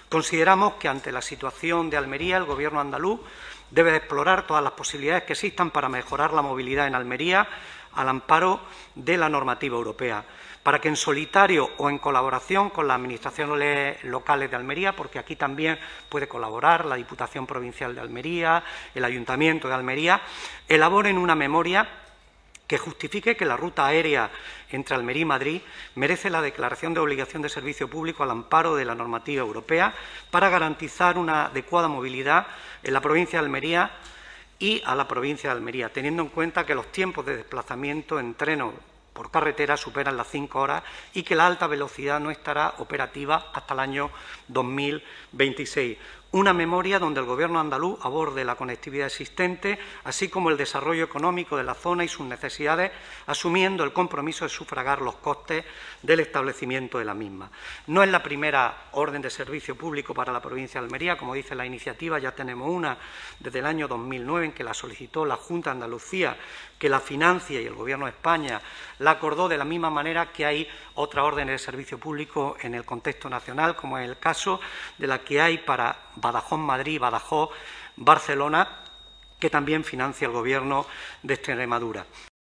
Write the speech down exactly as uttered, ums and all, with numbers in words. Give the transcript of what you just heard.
Consideramos que, ante la situación de Almería, el Gobierno andaluz debe de explorar todas las posibilidades que existan para mejorar la movilidad en Almería al amparo de la normativa europea, para que en solitario o en colaboración con las administraciones locales de Almería, porque aquí también puede colaborar la Diputación Provincial de Almería, el Ayuntamiento de Almería, elaboren una memoria que justifique que la ruta aérea entre Almería y Madrid merece la declaración de obligación de servicio público al amparo de la normativa europea para garantizar una adecuada movilidad en la provincia de Almería y a la provincia de Almería, teniendo en cuenta que los tiempos de desplazamiento en tren o por carretera superan las cinco horas y que la alta velocidad no estará operativa hasta el año dos mil veintiséis. Una memoria donde el Gobierno andaluz aborde la conectividad existente, así como el desarrollo económico de la zona y sus necesidades, asumiendo el compromiso de sufragar los costes del establecimiento de la misma. No es la primera orden de servicio público para la provincia de Almería, como dice la iniciativa, ya tenemos una desde el año dos mil nueve en que la solicitó la Junta de Andalucía, que la financia, y el Gobierno de España la acordó de la misma manera que hay otras órdenes de servicio público en el contexto nacional, como es el caso de la que hay para Badajoz-Madrid, Badajoz-Barcelona, que también financia el Gobierno de Extremadura.